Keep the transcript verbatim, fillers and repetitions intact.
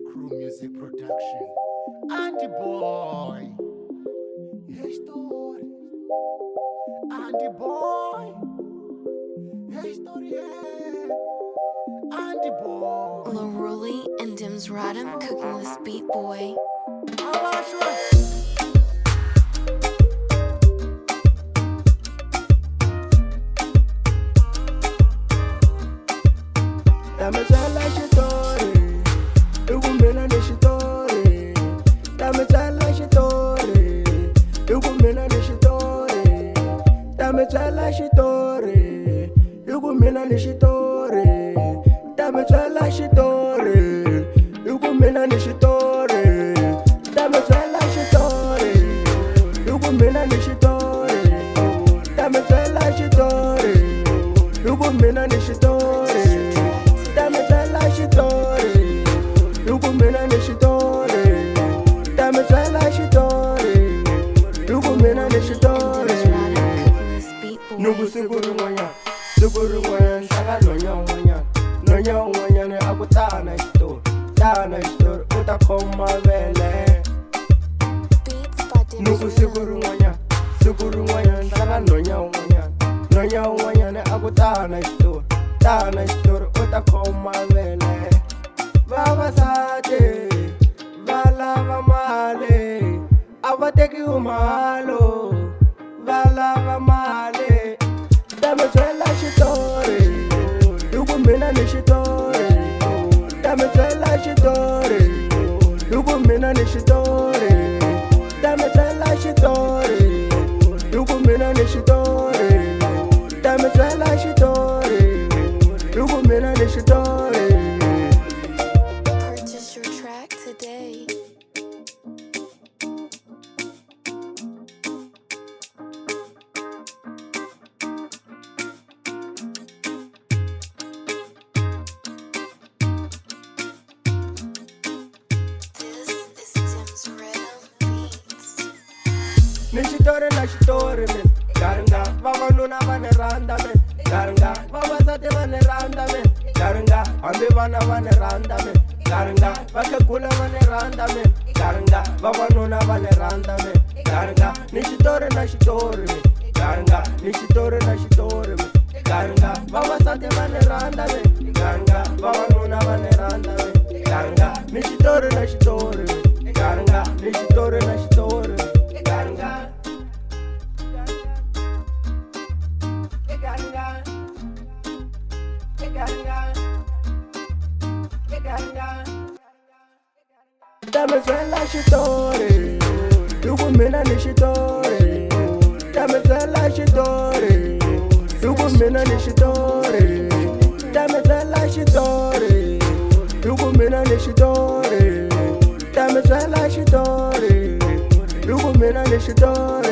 Crew Music Production. Andy Boy. Hey, story. Andy Boy. Hey, story. Andy Boy. Laruli and Dims Radham cooking this beat, boy. Dame chala shitori, ukumena ni shitori. Dame chala shitori, ukumena ni shitori. Dame chala shitori, ukumena ni shitori. Dame chala shitori, ukumena ni shitori. Dame chala shitori, ukumena ni shitori. Dame chala shitori, ukumena ni shitori. Dame chala shitori, ukumena ni shitori. Dame chala shitori, ukumena ni shitori. Nugu siguru ngoya, siguru ngoya, shaka nonya ngoya, nonya ngoya ne akutana shitori, tana shitori, utakoma vele. Nugu siguru ngoya, siguru ngoya, shaka nonya ngoya, nonya ngoya ne akutana shitori, tana shitori, utakoma vele. Vavasati valava mali, avateki umalo, valava mali. Dame chala shitori, ukumena ni shitori. Dame chala shitori, ukumena ni shitori. Dame chala shitori, ukumena ni shitori. Dame chala shitori, ukumena ni shitori. Purchase your track today. This is Dims Radham Beats. Nishitori na shitori men, garanga. Baba nuna vane randa men, garanga. Baba sate vane randa men, garanga. Ambi vana vane randa men, garanga. Baka kula vane randa men, garanga. Baba nuna vane randa men, garanga. Nishitori na shitori men, garanga. Nishitori na shitori men, garanga. Baba sate vane randa men, garanga. Baba nuna vane randa men, garanga. Nishitori na shitori men, garanga. Nishitori na shitori men, garanga. Dame chala shitori, ukumena ni shitori. Dame chala shitori, ukumena ni shitori. Dame chala shitori, ukumena ni shitori. Dame chala shitori, ukumena ni shitori.